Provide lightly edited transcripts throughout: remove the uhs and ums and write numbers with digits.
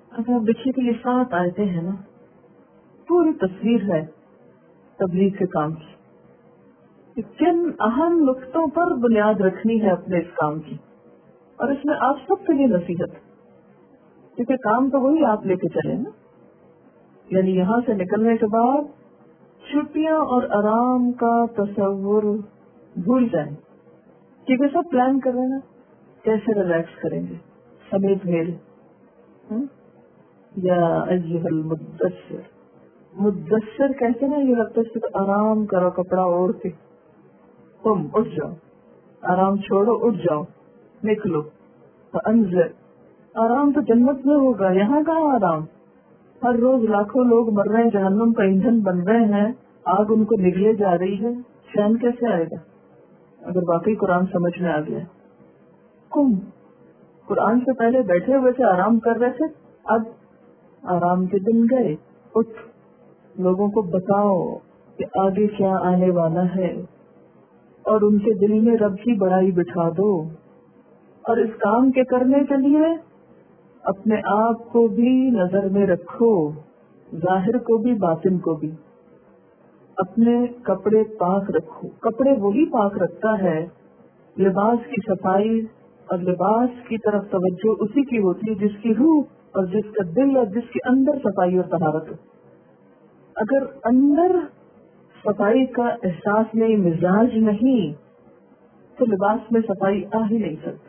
اب آپ دیکھیے کہ یہ 7 آیتیں ہیں نا، پوری تصویر ہے تبلیغ کے کام کی، کہ کن اہم نقطوں پر بنیاد رکھنی ہے اپنے اس کام کی، اور اس میں آپ سب کے لیے نصیحت، کیونکہ کام تو وہی آپ لے کے چلے نا. یعنی یہاں سے نکلنے کے بعد چھٹیاں اور آرام کا تصور بھول جائیں، کیونکہ سب پلان کر رہے ہیں کیسے ریلیکس کریں گے سمیت میرے. یا ایھا المدثر، مدثر کہتے نا، یہ لگتا ہے صرف آرام کرو کپڑا اوڑھ کے، تم اٹھ جاؤ، آرام چھوڑو، اٹھ جاؤ، نکلو. فانذر، آرام تو جنت میں ہوگا، یہاں کہاں آرام؟ ہر روز لاکھوں لوگ مر رہے ہیں، جہنم کا ایندھن بن رہے ہیں، آگ ان کو نگلے جا رہی ہے، چین کیسے آئے گا اگر واقعی قرآن سمجھ میں آ گیا؟ قرآن سے پہلے بیٹھے ہوئے تھے، آرام کر رہے تھے، اب آرام کے دن گئے، اٹھ، لوگوں کو بتاؤ کہ آگے کیا آنے والا ہے، اور ان کے دل میں رب کی بڑائی بٹھا دو. اور اس کام کے کرنے کے لیے اپنے آپ کو بھی نظر میں رکھو، ظاہر کو بھی باطن کو بھی. اپنے کپڑے پاک رکھو. کپڑے وہی پاک رکھتا ہے، لباس کی صفائی اور لباس کی طرف توجہ اسی کی ہوتی ہے جس کی روح اور جس کا دل اور جس کے اندر صفائی اور طہارت ہو. اگر اندر صفائی کا احساس نہیں، مزاج نہیں، تو لباس میں صفائی آ ہی نہیں سکتی.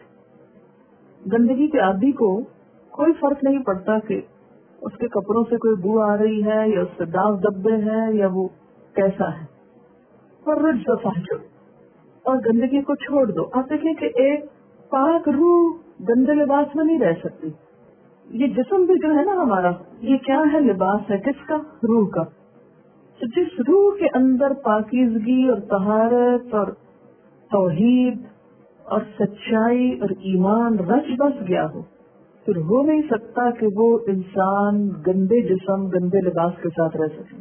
گندگی کے عادی کو کوئی فرق نہیں پڑتا کہ اس کے کپڑوں سے کوئی بو آ رہی ہے یا اس سے داغ دبے ہیں یا وہ کیسا ہے. اور رجز فحشر، اور گندگی کو چھوڑ دو. آپ دیکھیں کہ ایک پاک روح گندے لباس میں نہیں رہ سکتی. یہ جسم بھی جو ہے نا ہمارا، یہ کیا ہے؟ لباس ہے. کس کا؟ روح کا. تو جس روح کے اندر پاکیزگی اور طہارت اور توحید اور سچائی اور ایمان رچ بس گیا ہو، پھر ہو نہیں سکتا کہ وہ انسان گندے جسم گندے لباس کے ساتھ رہ سکے.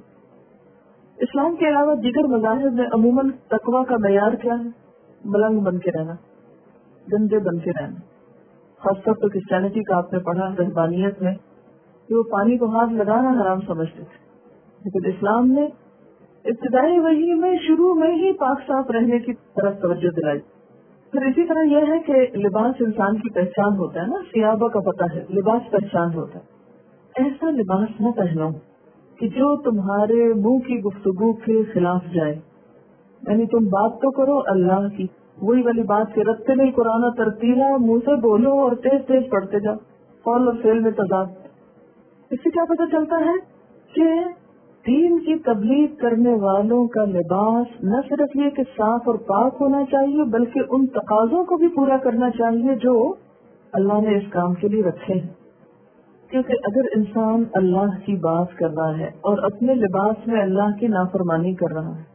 اسلام کے علاوہ دیگر مذاہب میں عموماً تقویٰ کا معیار کیا ہے؟ ملنگ بن کے رہنا، گندے بن کے رہنا. خاص طور پر کرسچینٹی کا آپ نے پڑھا رہبانیت میں کہ وہ پانی کو ہاتھ لگانا حرام سمجھتے تھے، لیکن اسلام نے ابتدائی وحی میں شروع میں ہی پاک صاف رہنے کی طرف توجہ دلائی. پھر اسی طرح یہ ہے کہ لباس انسان کی پہچان ہوتا ہے نا، سیابہ کا پتہ ہے، لباس پہچان ہوتا ہے. ایسا لباس نہ پہنو کہ جو تمہارے منہ کی گفتگو کے خلاف جائے. یعنی تم بات تو کرو اللہ کی، وہی والی بات کے رکھتے نہیں قرآن ترتیلا، منہ سے بولو اور تیز تیز پڑھتے جاؤ، قول اور فعل میں تضاد. اس سے کیا پتہ چلتا ہے کہ دین کی تبلیغ کرنے والوں کا لباس نہ صرف یہ کہ صاف اور پاک ہونا چاہیے، بلکہ ان تقاضوں کو بھی پورا کرنا چاہیے جو اللہ نے اس کام کے لیے رکھے ہیں. کیونکہ اگر انسان اللہ کی بات کر رہا ہے اور اپنے لباس میں اللہ کی نافرمانی کر رہا ہے،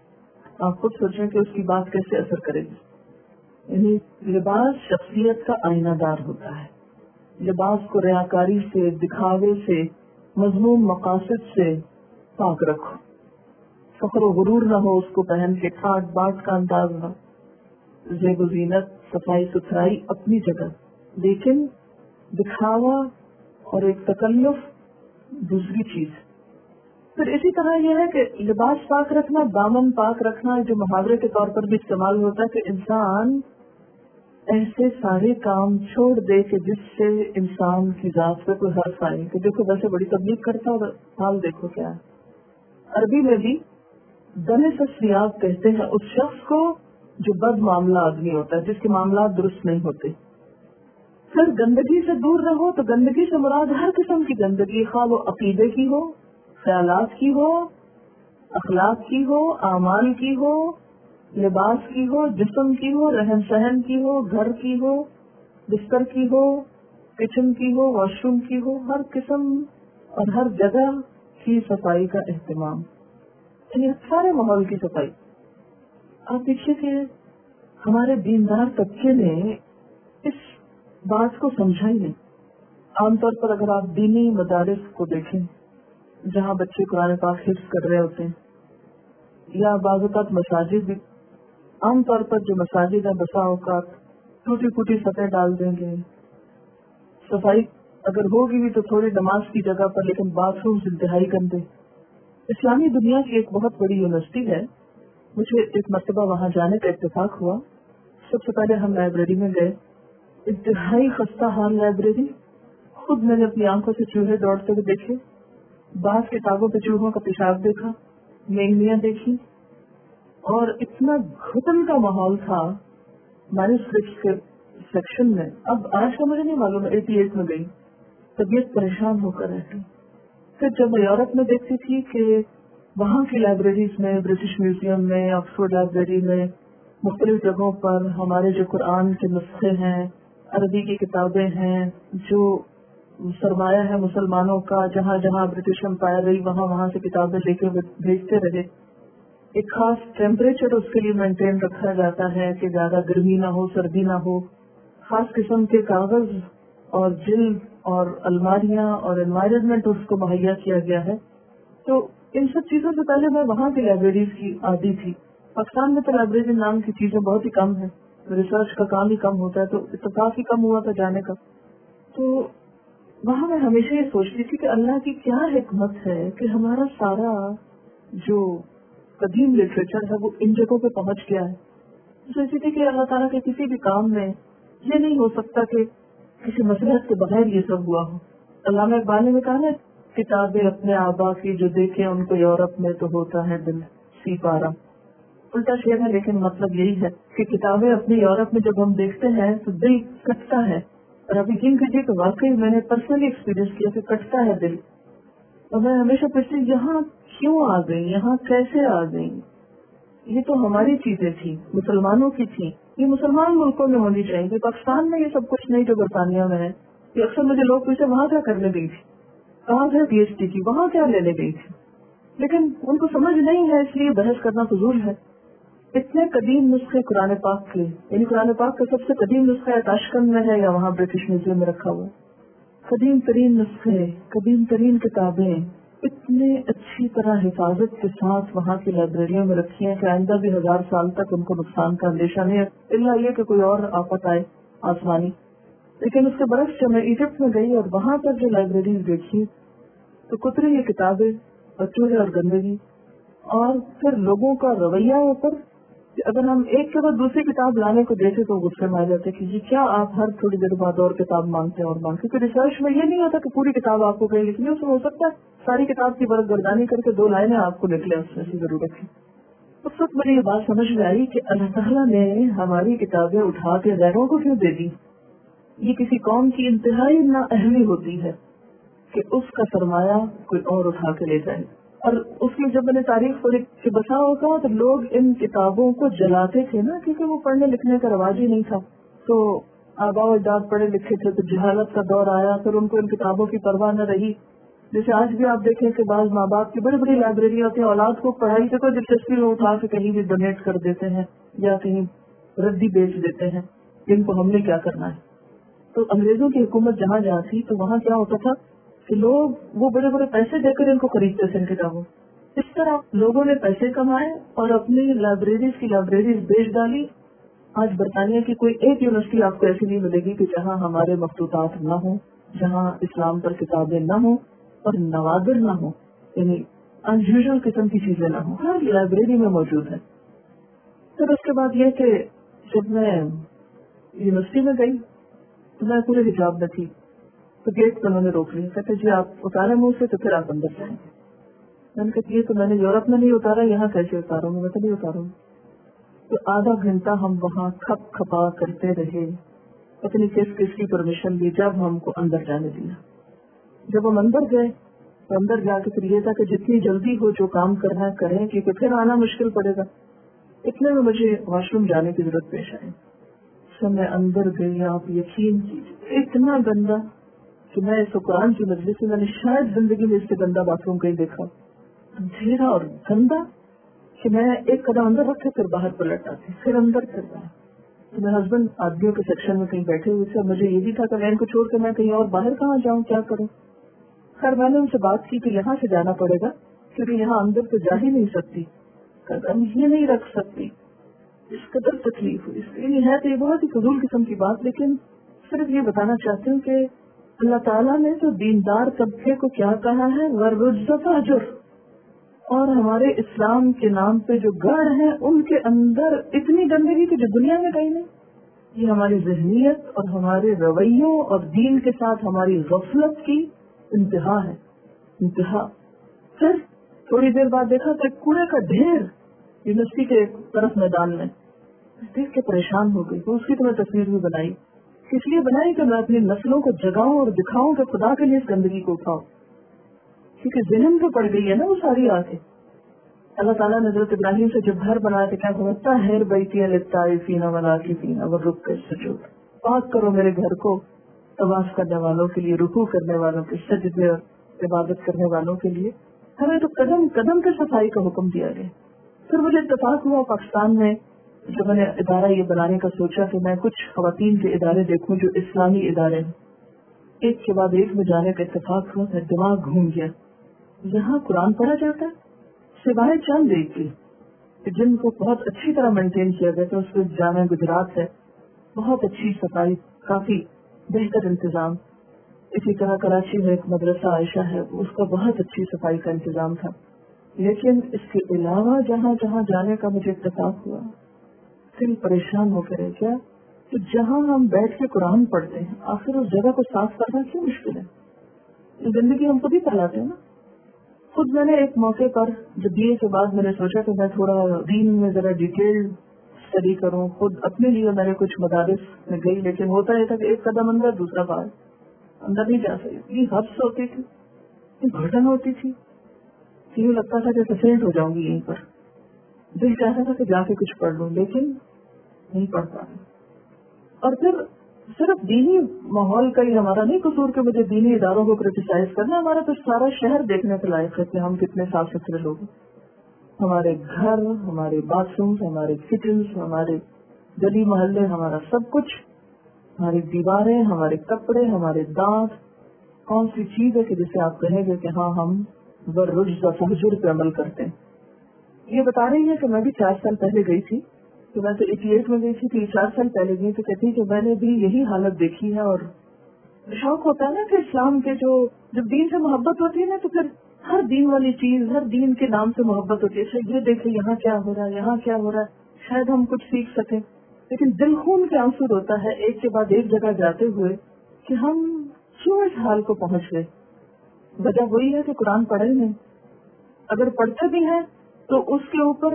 آپ خود سوچیں کہ اس کی بات کیسے اثر کرے گی. یعنی لباس شخصیت کا آئینہ دار ہوتا ہے. لباس کو ریاکاری سے، دکھاوے سے، مذموم مقاصد سے پاک رکھو. فخر و غرور نہ ہو اس کو پہن کے، ٹھاٹ باٹ کا انداز نہ. زیب و زینت، صفائی ستھرائی اپنی جگہ، لیکن دکھاوا اور ایک تکلف دوسری چیز. پھر اسی طرح یہ ہے کہ لباس پاک رکھنا، دامن پاک رکھنا، جو محاورے کے طور پر بھی استعمال ہوتا ہے کہ انسان ایسے سارے کام چھوڑ دے کہ جس سے انسان کی ذات پہ کوئی حرف آئے کہ دیکھو ویسے بڑی تبلیغ کرتا ہے، حال دیکھو کیا ہے. عربی میں بھی دنس الثیاب کہتے ہیں اس شخص کو جو بد معاملہ آدمی ہوتا ہے، جس کے معاملات درست نہیں ہوتے. پھر گندگی سے دور رہو، تو گندگی سے مراد ہر قسم کی گندگی، خواہ وہ عقیدے کی ہو، خیالات کی ہو، اخلاق کی ہو، اعمال کی ہو، لباس کی ہو، جسم کی ہو، رہن سہن کی ہو، گھر کی ہو، بستر کی ہو، کچن کی ہو، واش روم کی ہو. ہر قسم اور ہر جگہ کی صفائی کا اہتمام، یعنی سارے ماحول کی صفائی. آپ دیکھیے کہ ہمارے دیندار طبقے نے اس بات کو سمجھا ہی نہیں. عام طور پر اگر آپ دینی مدارس کو دیکھیں جہاں بچے قرآن پاک حفظ کر رہے ہوتے ہیں، یا بعض اوقات مساجد بھی، عام طور پر جو مساجد ہیں بسا اوقات ٹوٹی پھوٹی سطح ڈال دیں گے، صفائی اگر ہوگی بھی تو تھوڑی نماز کی جگہ پر، لیکن باتھ روم انتہائی گندے. اسلامی دنیا کی ایک بہت بڑی یونیورسٹی ہے. مجھے ایک مرتبہ وہاں جانے کا اتفاق ہوا. سب سے پہلے ہم لائبریری میں گئے. انتہائی خستہ حال لائبریری. خود میں نے اپنی آنکھوں سے چوہے دوڑتے ہوئے دیکھے، بعض کتابوں پہ چوہوں کا پیشاب دیکھا، مینگنیاں دیکھی، اور اتنا گھٹن کا ماحول تھا مینوسکرپٹس کے سیکشن میں. اب آج کا مجھے نہیں معلوم، 88 میں گئی، طبیعت پریشان ہو کر رہتی. پھر جب میں یورپ میں دیکھتی تھی کہ وہاں کی لائبریریز میں، برٹش میوزیم میں، آکسفورڈ لائبریری میں، مختلف جگہوں پر ہمارے جو قرآن کے نسخے ہیں، عربی کی کتابیں ہیں، جو سرمایہ ہے مسلمانوں کا، جہاں جہاں برٹش امپائر رہی وہاں سے کتابیں لے کے بھیجتے رہے. ایک خاص ٹیمپریچر اس کے لیے مینٹین رکھا جاتا ہے کہ زیادہ گرمی نہ ہو، سردی نہ ہو. خاص قسم کے کاغذ اور جلد اور الماریاں اور انوائرمنٹ اس کو مہیا کیا گیا ہے. تو ان سب چیزوں سے پہلے میں وہاں کی لائبریریز کی عادی تھی. پاکستان میں تو لائبریری نام کی چیزیں بہت ہی کم ہیں، ریسرچ کا کام ہی کم ہوتا ہے، تو اتفاق ہی کم ہوا تھا جانے کا. تو وہاں میں ہمیشہ یہ سوچتی تھی کہ اللہ کی کیا حکمت ہے کہ ہمارا سارا جو قدیم لٹریچر ہے وہ ان جگہوں پہ پہنچ گیا ہے. سوچتی تھی کہ اللہ تعالیٰ کے کسی بھی کام میں یہ نہیں ہو سکتا کہ کسی مصلحت کے بغیر یہ سب ہوا ہو. علامہ اقبال نے کہا نا، کتابیں اپنے آبا کی جو دیکھیں ان کو یورپ میں تو ہوتا ہے دل سی پارا. الٹا شعر ہے لیکن مطلب یہی ہے کہ کتابیں اپنے یورپ میں جب ہم دیکھتے ہیں تو دل کٹتا ہے. اور اب یقین کیجیے کہ واقعی میں نے پرسنلی ایکسپیرینس کیا کہ کٹتا ہے دل. اور میں ہمیشہ پوچھتی یہاں کیوں آ گئی، یہاں کیسے آ گئی. یہ تو ہماری چیزیں تھیں، مسلمانوں کی تھیں، یہ مسلمان ملکوں میں ہونی چاہیے. پاکستان میں یہ سب کچھ نہیں جو برطانیہ میں ہے. یہ اکثر مجھے لوگ پوچھتے وہاں کیا کرنے گئی تھی، کہاں ہے پی ایچ ڈی کی، وہاں کیا لینے گئی تھی. لیکن ان کو سمجھ نہیں ہے، اس لیے بحث کرنا فضول ہے. اتنے قدیم نسخے قرآن پاک کے، یعنی قرآن پاک کا سب سے قدیم نسخہ یا تاشکند میں ہے یا وہاں برٹش میوزیم میں رکھا ہوا. قدیم ترین نسخے، قدیم ترین کتابیں اتنے اچھی طرح حفاظت کے ساتھ وہاں کی لائبریریوں میں رکھی ہیں کہ آئندہ بھی 1000 سال تک ان کو نقصان کا اندیشہ نہیں ہے، اللہ یہ کہ کوئی اور آفت آئے آسمانی. لیکن اس کے برعکس جب میں ایجپٹ میں گئی اور وہاں پر جو لائبریریز دیکھی تو کتری یہ کتابیں، چوہے اور گندگی، اور پھر لوگوں کا رویہ اوپر کہ اگر ہم ایک کے بعد دوسری کتاب لانے کو دیکھیں تو غصے میں آ جاتے کہ یہ کیا آپ ہر تھوڑی دیر بعد اور کتاب مانگتے ہیں اور مانگتے. کیونکہ ریسرچ میں یہ نہیں ہوتا کہ پوری کتاب آپ کو کہیں لکھنی، اس میں ہو سکتا ہے ساری کتاب کی برف گردانی کر کے 2 لائنیں آپ کو نکلے، اس میں سے ضرورت ہے. اس وقت مجھے یہ بات سمجھ میں آئی کہ اللہ تعالیٰ نے ہماری کتابیں اٹھا کے غیروں کو کیوں دے دی. یہ کسی قوم کی انتہائی نااہلی ہوتی ہے کہ اس کا سرمایہ کوئی اور اٹھا کے لے جائے. اور اس میں جب میں نے تاریخ پڑھی کہ بسا ہوتا تو لوگ ان کتابوں کو جلاتے تھے نا، کیونکہ وہ پڑھنے لکھنے کا رواج ہی نہیں تھا. تو آبا و اجداد پڑھے لکھے تھے تو جہالت کا دور آیا، پھر ان کو ان کتابوں کی پرواہ نہ رہی. جیسے آج بھی آپ دیکھیں کہ بعض ماں باپ کی بڑی بڑی لائبریری ہوتی ہیں، اولاد کو پڑھائی سے کوئی دلچسپی میں اٹھا کے کہیں بھی ڈونیٹ کر دیتے ہیں یا کہیں ردی بیچ دیتے ہیں، جن کو ہم نے کیا کرنا ہے. تو انگریزوں کی حکومت جہاں جہاں تھی تو وہاں کیا ہوتا تھا کہ لوگ وہ بڑے بڑے پیسے دے کر ان کو خریدتے تھے ان کتابوں. اس طرح لوگوں نے پیسے کمائے اور اپنی لائبریریز بیچ ڈالی. آج برطانیہ کی کوئی ایک یونیورسٹی آپ کو ایسی نہیں ملے گی کہ جہاں ہمارے مخطوطات نہ ہوں، جہاں اسلام پر کتابیں نہ ہوں اور نوادر نہ ہوں، یعنی انیوژل قسم کی چیزیں نہ ہوں، ہر لائبریری میں موجود ہے. پھر اس کے بعد یہ کہ جب میں یونیورسٹی میں گئی تو میں پورے حجاب میں تھی، تو گیٹ پر انہوں نے روک لیا، کہتے جی آپ اتارے منہ سے تو پھر آپ اندر جائیں گے. میں نے کہا یہ تو میں نے یورپ میں نہیں اتارا، یہاں کیسے اتاروں گا، میں تو نہیں اتاروں. تو آدھا گھنٹہ ہم وہاں کھپ کھپا کرتے رہے، پتہ نہیں کس کی پرمیشن لی، جب ہم کو اندر جانے دیا. جب ہم اندر گئے تو اندر جا کے پھر یہ تھا کہ جتنی جلدی ہو جو کام کرنا ہے کریں، کیونکہ پھر آنا مشکل پڑے گا. اتنے میں مجھے واش روم جانے کی ضرورت پیش آئی. میں اندر گئی، آپ یقین کیجیے اتنا گندا کہ میں اس قرآن کی مجلس سے میں نے شاید زندگی میں اس سے گندا باتھ روم کہیں دیکھا. اندھیرا اور گندا کہ میں ایک قدم اندر رکھے پھر باہر پلٹ آتی، پھر اندر پھر باہر. تو میرے ہسبینڈ آدمیوں کے سیکشن میں کہیں بیٹھے ہوئے تھے، مجھے یہ بھی تھا کہ میں ان کو چھوڑ کے میں کہیں اور باہر کہاں جاؤں، کیا کروں. خیر میں نے ان سے بات کی کہ یہاں سے جانا پڑے گا کیونکہ یہاں اندر تو جا ہی نہیں سکتی، قدم ہی نہیں رکھ سکتی. اس قدر تکلیف ہوئی. اس لیے ہے تو یہ بہت ہی فضول قسم کی بات، لیکن صرف یہ بتانا چاہتی ہوں کہ اللہ تعالیٰ نے تو دیندار طبقے کو کیا کہا ہے، وَالرُّجْزَ فَاهْجُرْ، اور ہمارے اسلام کے نام پہ جو گڑھ ہیں ان کے اندر اتنی گندگی کہ جو دنیا میں کہیں نہیں. یہ ہماری ذہنیت اور ہمارے رویوں اور دین کے ساتھ ہماری غفلت کی انتہا ہے، انتہا. پھر تھوڑی دیر بعد دیکھا کہ کوڑے کا ڈھیر یونیورسٹی کے ایک طرف میدان میں، دیکھ کے پریشان ہو گئی. تو اس کی تو میں تصویر بھی بنائی، اس لیے بنائی کہ میں اپنی نسلوں کو جگاؤں اور دکھاؤں کہ خدا کے لیے اس گندگی کو اٹھاؤ، کیونکہ ذہن پہ پڑ گئی ہے نا وہ ساری آتے. اللہ تعالیٰ نے حضرت ابراہیم سے جب گھر بنایا تو کیا سمجھتا ہے، بیتی للطائفین والعاکفین والرکع السجود، پاک کرو میرے گھر کو طواف کرنے والوں کے لیے، رکوع کرنے والوں کے، سجدے اور عبادت کرنے والوں کے لیے. ہمیں تو قدم قدم پہ صفائی کا حکم دیا گیا. پھر مجھے اتفاق ہوا پاکستان میں جب میں نے ادارہ یہ بنانے کا سوچا کہ میں کچھ خواتین کے ادارے دیکھوں جو اسلامی ادارے ہیں. ایک کے بعد ایک میں جانے کا اتفاق ہوا، میں دماغ گھوم گیا. یہاں قرآن پڑھا جاتا ہے سوائے چند ایک کی جن کو بہت اچھی طرح مینٹین کیا گیا. تو اس میں جامعہ گجرات ہے، بہت اچھی صفائی، کافی بہتر انتظام. اسی طرح کراچی میں ایک مدرسہ عائشہ ہے، اس کا بہت اچھی صفائی کا انتظام تھا. لیکن اس کے علاوہ جہاں جہاں جانے کا مجھے اتفاق ہوا، دل پریشان ہو کر کیا کہ جہاں ہم بیٹھ کے قرآن پڑھتے ہیں آخر اس جگہ کو صاف کرنا کیوں مشکل ہے؟ زندگی ہم خود ہی پھیلاتے ہیں نا. خود میں نے ایک موقع پر جب BA کے بعد میں نے سوچا کہ میں تھوڑا دین میں ذرا ڈیٹیل اسٹڈی کروں. خود اپنے لیے میں نے کچھ مدارس میں گئی، لیکن ہوتا یہ تھا کہ ایک قدم اندر دوسرا باہر، اندر نہیں جا سکتی. حبس ہوتی تھی، گھٹن ہوتی تھی، یوں لگتا تھا کہ سفید ہو جاؤں گی یہیں پر. دل چاہتا تھا کہ جا کے کچھ پڑھ لوں، لیکن نہیں پڑھ پا رہی. اور پھر صرف دینی ماحول کا ہی ہمارا نہیں قصور کہ مجھے دینی اداروں کو کرٹیسائز کرنا، ہمارا تو سارا شہر دیکھنے کے لائق ہے کہ ہم کتنے صاف ستھرے لوگ ہیں. ہمارے گھر، ہمارے باتھ روم، ہمارے کچنز، ہمارے گلی محلے، ہمارا سب کچھ، ہماری دیواریں، ہمارے کپڑے، ہمارے دانت، کون سی چیز ہے کہ جسے آپ کہیں گے کہ ہاں ہم وَالرُّجْزَ فَاهْجُرْ پہ عمل کرتے ہیں. یہ بتا رہی ہے کہ میں بھی 4 سال پہلے گئی تھی، تو میں تو 88 میں گئی تھی، تو 4 سال پہلے گئی تو کہتی کہ میں نے بھی یہی حالت دیکھی ہے. اور شوق ہوتا ہے نا کہ اسلام کے جو جب دین سے محبت ہوتی ہے نا تو پھر ہر دین والی چیز، ہر دین کے نام سے محبت ہوتی ہے. یہ دیکھیں یہاں کیا ہو رہا ہے، یہاں کیا ہو رہا ہے، شاید ہم کچھ سیکھ سکیں. لیکن دل خون کے آنسو ہوتا ہے ایک کے بعد ایک جگہ جاتے ہوئے کہ ہم کیوں اس حال کو پہنچ گئے. وجہ وہی ہے کہ قرآن پڑھے نہیں، اگر پڑھتے بھی ہیں تو اس کے اوپر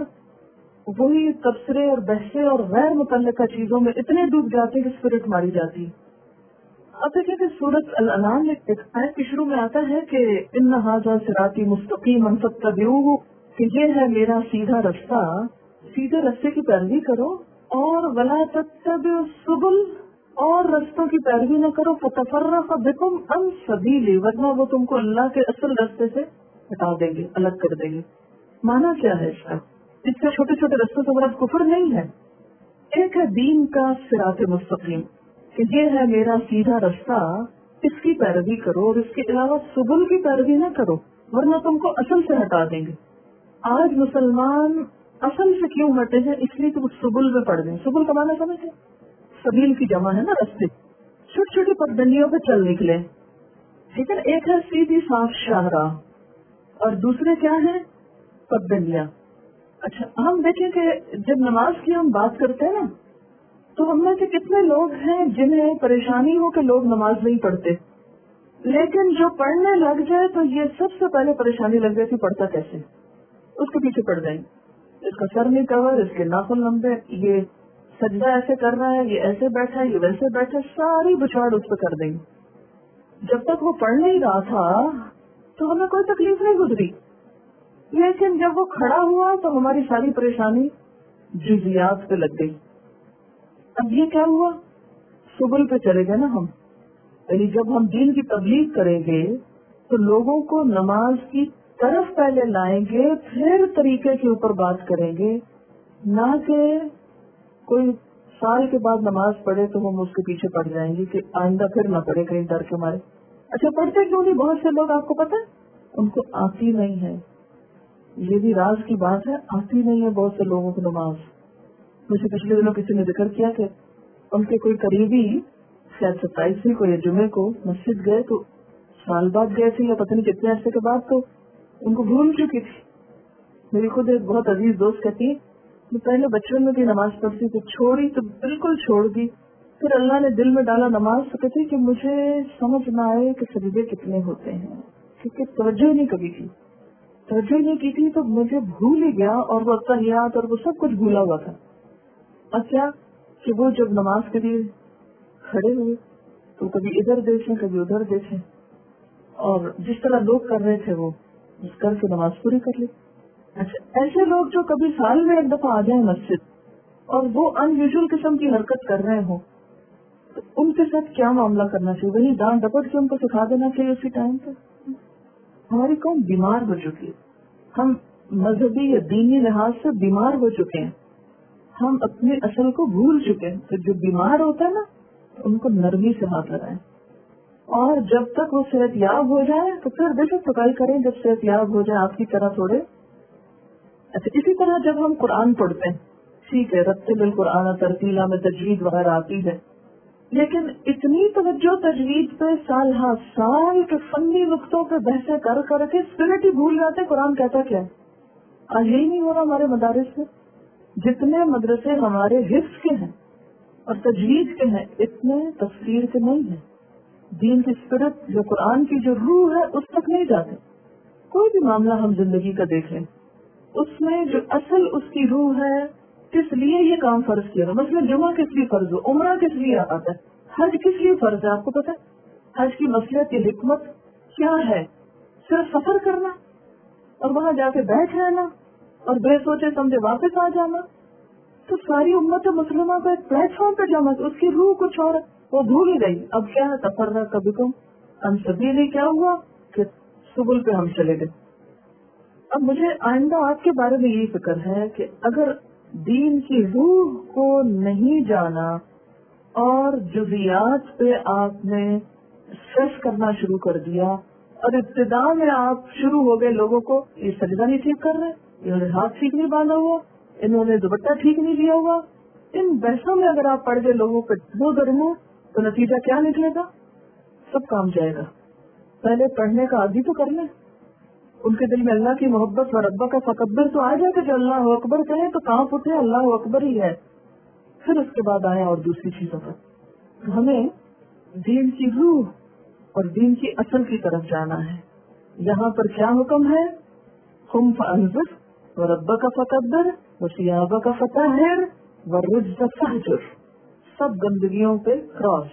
وہی تبصرے اور بحثیں اور غیر متعلقہ چیزوں میں اتنے ڈوب جاتے کہ اسپرٹ ماری جاتی. اب دیکھیں کہ سورۃ الانعام ایک آیت کے شروع میں آتا ہے کہ ان ھذا صراطی مستقیما فاتبعوہ، کہ یہ ہے میرا سیدھا رستہ، سیدھے رستے کی پیروی کرو. اور ولا تتبعوا السبل، اور رستوں کی پیروی نہ کرو، فتفرق بکم عن سبیلہ، ورنہ وہ تم کو اللہ کے اصل رستے سے ہٹا دیں گے، الگ کر دیں گے. مانا کیا ہے اس کا؟ اس سے چھوٹے چھوٹے رستوں سے مراد کفر نہیں ہے. ایک ہے دین کا صراط مستقیم کہ یہ ہے میرا سیدھا رستہ، اس کی پیروی کرو، اور اس کے علاوہ سبل کی پیروی نہ کرو ورنہ تم کو اصل سے ہٹا دیں گے. آج مسلمان اصل سے کیوں ہٹے ہیں؟ اس لیے کہ وہ سبل میں پڑ گئے. سبل کا معنی سمجھتے؟ سبیل کی جمع ہے نا رستے. چھوٹی چھوٹی پگڈنڈیوں پہ چل نکلے. لیکن ایک ہے سیدھی صاف شاہراہ اور دوسرے کیا ہے؟ پگڈنڈیاں. اچھا ہم دیکھیں کہ جب نماز کی ہم بات کرتے ہیں نا تو ہم میں سے کتنے لوگ ہیں جنہیں پریشانی ہو کہ لوگ نماز نہیں پڑھتے، لیکن جو پڑھنے لگ جائے تو یہ سب سے پہلے پریشانی لگ جائے کہ پڑھتا کیسے، اس کے پیچھے پڑ جائیں. اس کا سر نہیں کور، اس کے ناخن لمبے، یہ سجدہ ایسے کر رہا ہے، یہ ایسے بیٹھا ہے، یہ ویسے بیٹھا، ساری بچھاڑ اس پہ کر دیں گے. جب تک وہ پڑھ نہیں رہا تھا تو ہمیں کوئی تکلیف نہیں گزری، لیکن جب وہ کھڑا ہوا تو ہماری ساری پریشانی جزیات پہ لگ گئی. اب یہ کیا ہوا؟ سبل پہ چلے گئے نا ہم. یعنی جب ہم دین کی تبلیغ کریں گے تو لوگوں کو نماز کی طرف پہلے لائیں گے، پھر طریقے کے اوپر بات کریں گے، نہ کہ کوئی سال کے بعد نماز پڑھے تو ہم اس کے پیچھے پڑ جائیں گے کہ آئندہ پھر نہ پڑھے کہیں ڈر کے مارے. اچھا پڑھتے کیوں نہیں؟ بہت سے لوگ آپ کو پتہ ہے ان کو آتی نہیں ہے. یہ بھی راز کی بات ہے، آتی نہیں ہے بہت سے لوگوں کو نماز. مجھے پچھلے دنوں کسی نے ذکر کیا کہ ان کے کوئی قریبی शायद 27वीं को या जुमे को मस्जिद गए, तो साल बाद गए थे या पता नहीं कितने अर्से के बाद, तो उनको भूल चुकी थी। मेरी खुद एक बहुत अजीज दोस्त कहती है, मैं पहले बचपन में भी नमाज पढ़ती थी, छोड़ी तो बिल्कुल छोड़ दी, फिर अल्लाह ने दिल में डाला नमाज, तो कहती कि मुझे समझ ना आए कि सजदे कितने होते हैं, क्योंकि तवज्जो नहीं कभी की, तवज्जो नहीं की थी, तो मुझे भूल ही गया, और वो अत्तहियात और वो सब कुछ भूला हुआ था। और क्या कि वो जब नमाज के लिए खड़े हुए तो कभी इधर देखें कभी उधर देखें, और जिस तरह लोग कर रहे थे वो उस करके नमाज पूरी कर ली। अच्छा, ऐसे लोग जो कभी साल में एक दफा आ जाए मस्जिद और वो अनयूजुअल किस्म की हरकत कर रहे हो, तो उनके साथ क्या मामला करना चाहिए? वही डांट डपट के उनको सिखा देना चाहिए उसी टाइम पे। हमारी कौम बीमार हो चुकी है, हम मजहबी या दीनी लिहाज से बीमार हो चुके हैं, हम अपने असल को भूल चुके हैं। तो जो बीमार होता है ना, उनको नरमी से हाथ लगाएं, और जब तक वो सेहतयाब हो जाए तो फिर बेशक टुकाई करें, जब सेहतयाब हो जाए आपकी तरह थोड़े। अच्छा, इसी तरह जब हम कुरान पढ़ते हैं, ठीक है, रत्तिल कुरान तरतीला में तजवीद वगैरह आती है, लेकिन इतनी तवज्जो तजवीद पे साल हाथ साल के फनी नुक्तों पे बहसें कर करके स्पिरिट ही भूल जाते कुरान कहता क्या है। आज यही नहीं हो रहा हमारे मदारिस में। जितने मदरसे हमारे हिफ्ज के हैं और तजवीद के हैं, इतने तफसीर के नहीं है। दीन की स्पिरिट, जो कुरान की जो रूह है, उस तक नहीं जाते। कोई भी मामला हम जिंदगी का देख लें, उसमें जो असल उसकी रूह है, किस लिए ये काम फर्ज किया, मतलब जुमा किस लिए फर्ज हो, उम्रा किस लिए आता है, हज किस लिए फर्ज है, आपको पता है? हज की मसलियत की हिकमत क्या है? सिर्फ सफर करना और वहाँ जाके बैठ रहना और बेसोचे समझे वापस आ जाना। तो सारी उम्मत मुसलमान को एक प्लेटफॉर्म पे जमा, उसकी रूह कुछ और, वो भूल ही गई। अब क्या है, तफर्रा कबिकुम हम सभी ने क्या हुआ कि सुबुल पे हम चले गए। अब मुझे आइंदा आपके बारे में यही फिक्र है कि अगर दीन की रूह को नहीं जाना और जुजियात पे आपने स्ट्रेस करना शुरू कर दिया और इब्तिदा में आप शुरू हो गए लोगों को, ये सजदा नहीं ठीक कर रहे, इन्होंने हाथ ठीक नहीं बांधा हुआ, इन्होंने दुपट्टा ठीक नहीं लिया हुआ, इन बहसों में अगर आप पड़ गए लोगों पे दो दरमो, तो नतीजा क्या निकलेगा? सब काम जाएगा। पहले पढ़ने का आदि तो कर लें, उनके दिल में अल्लाह की मोहब्बत और रब्बा का फकब्बर तो आ जाए कि अल्लाह अकबर कहे तो कांप उठे, अल्लाह अकबर ही है। फिर उसके बाद आए और दूसरी चीजों पर। तो हमें दीन की रूह और दीन की असल की तरफ जाना है। यहाँ पर क्या हुक्म है? हुम फअंज़िर व रब्बा का फकब्बर व सियाबा का फतहहिर व रुज्ज़ फहजुर। सब गंदगियों पे क्रॉस।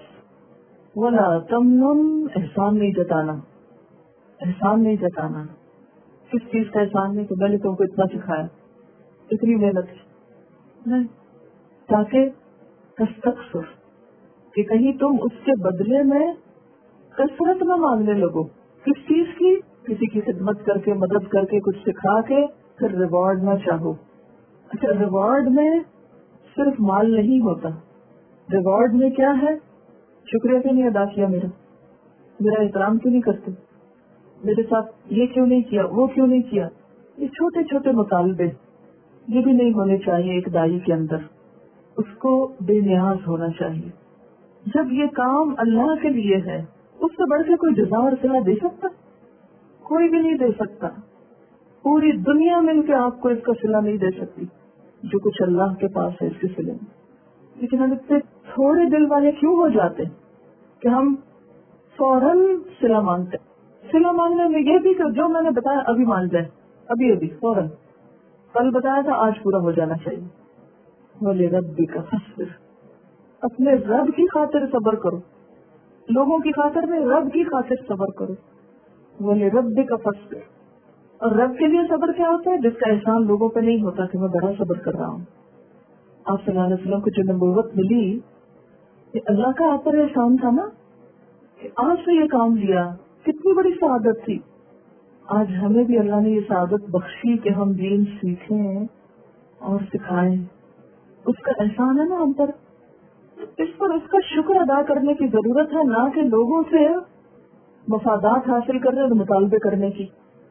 वला तमनुन, एहसान नहीं जताना, एहसान नहीं जताना। किस चीज का एहसान नहीं कि मैंने तुमको इतना सिखाया, इतनी मेहनत की, नहीं, ताकि तस्तक्सुर, कि कहीं तुम उसके बदले में कसरत न मांगने लगो। किस चीज की? किसी की खिदमत करके, मदद करके, कुछ सिखा के फिर रिवॉर्ड न चाहो। अच्छा, रिवॉर्ड में सिर्फ माल नहीं होता, रिवॉर्ड में क्या है? शुक्रिया क्यों नहीं अदा किया मेरा, मेरा एहतराम क्यों नहीं करते, मेरे साथ ये क्यों नहीं किया, वो क्यों नहीं किया। ये छोटे छोटे मुतालबे ये भी नहीं होने चाहिए एक दाई के अंदर, उसको बेनियाज होना चाहिए। जब ये काम अल्लाह के लिए है, उससे बढ़ के कोई जज़ा और सिला दे सकता? कोई भी नहीं दे सकता। पूरी दुनिया मिलकर आपको इसका सिला नहीं दे सकती जो कुछ अल्लाह के पास है इसके सिले में। लेकिन हम इतने थोड़े दिल वाले क्यों हो जाते कि हम फौरन सिला मांगते। सिला मांगने में ये भी कि जो मैंने बताया अभी मान जाए, अभी अभी फौरन, कल बताया था आज पूरा हो जाना चाहिए। बोले रब्बी का फस्बिर, अपने रब की खातिर सब्र करो, लोगों की खातिर में, रब की खातिर सब्र करो। बोले रब्बी का फस्बिर। और रब के लिए सब्र क्या होता है? जिसका एहसान लोगों पे नहीं होता कि मैं बड़ा सब्र कर रहा हूँ। आप सल्लल्लाहु अलैहि वसल्लम को जो नबूवत मिली, ये अल्लाह का आप पर एहसान था ना कि आज से ये काम लिया, कितनी बड़ी सआदत थी। आज हमें भी अल्लाह ने ये सआदत बख्शी कि हम दीन सीखें और सिखाएं, उसका एहसान है ना हम पर। इस पर उसका शुक्र अदा करने की जरूरत है, ना कि लोगों से मफादात हासिल करने और मुतालबे करने की।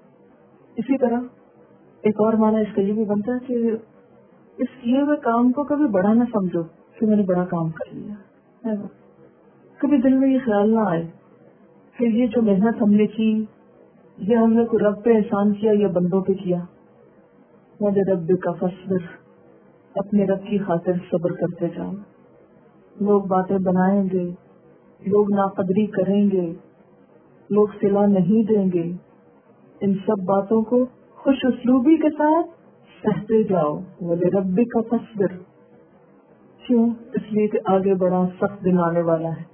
इसी तरह एक और माना इसका ये भी बनता है कि इस किए हुए काम को कभी बड़ा न समझो कि मैंने बड़ा काम कर लिया है। کبھی دل میں یہ خیال نہ آئے کہ یہ جو محنت ہم نے کی یہ ہم نے کوئی رب پہ احسان کیا یا بندوں پہ کیا. وَلِرَبِّكَ فَاصْبِرْ، اپنے رب کی خاطر صبر کرتے جاؤ. لوگ باتیں بنائیں گے، لوگ ناقدری کریں گے، لوگ صلہ نہیں دیں گے، ان سب باتوں کو خوش اسلوبی کے ساتھ سہتے جاؤ. وَلِرَبِّكَ فَاصْبِرْ، کیوں؟ اس لیے کہ آگے بڑا سخت دن آنے والا ہے.